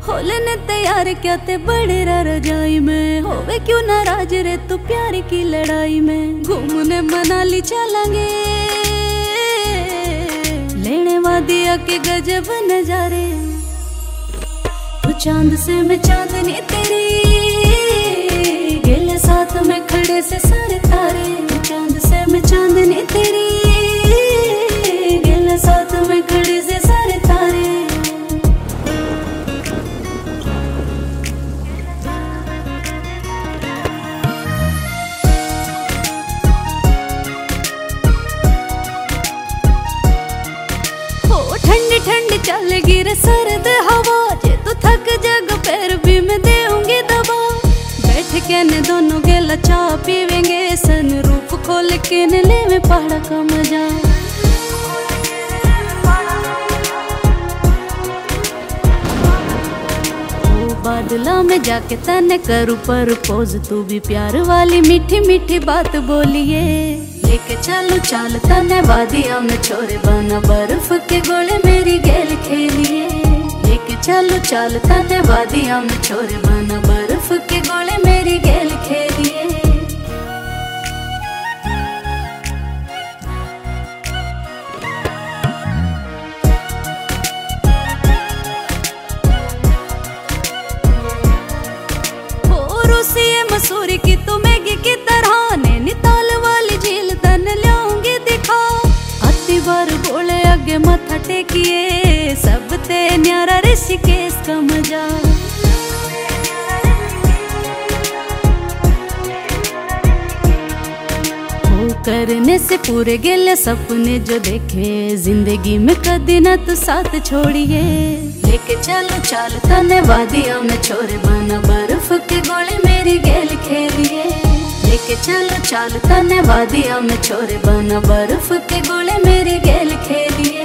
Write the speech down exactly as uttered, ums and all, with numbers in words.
होले ने तैयार क्या ते बड़े रजाई में, होवे क्यों नाराज रे तू प्यार की लड़ाई में। घूमने मनाली चलेंगे, लेने वादिया के गजब नजारे। तू चांद से मैं चांदनी तेरी, गिले साथ में खड़े से सारे तारे। तू चांद से मैं चांदनी तेरी, गिले साथ में खड़े से सारे तारे। ठंडी ठंडी चलेगी रे सर्द हवा, जे तू थक जग पैर भी मैं देऊंगी दबा। बैठ के ने दोनों गेला चाय पीवेंगे, सन रूप खोल के ने लेवे पहाड़ा का मजा। ओ बादला में जाके तने करूँ प्रपोज, तू भी प्यार वाली मीठी मीठी बात बोलिए। लेके चलो चाल तने वादिया में छोरे, बना बर्फ के गोले मेरी गेल खेलिए। लेके चलो चाल तने वादिया में छोरे, बना बर्फ के गोले मेरी गेल खेलिए। हो रूसिये मसूरी की तू मैगी की तरह, नैनीताल वाली झील तन ल्याऊंगी दिखा। अति बार बोले आगे मथा टेकिए, सब ते न्यारा ऋषिकेश का मजा। वो करने से पूरे गेले सपने जो देखे, जिंदगी में कदी ना तू साथ छोड़िए। लेके चलो चाल तने वादिया में छोरे, बना बर्फ के गोले मेरी गेल खेलिए। लेके चलो चाल तने वादिया में छोरे, बना बर्फ के गोले मेरी गेल खेलिए।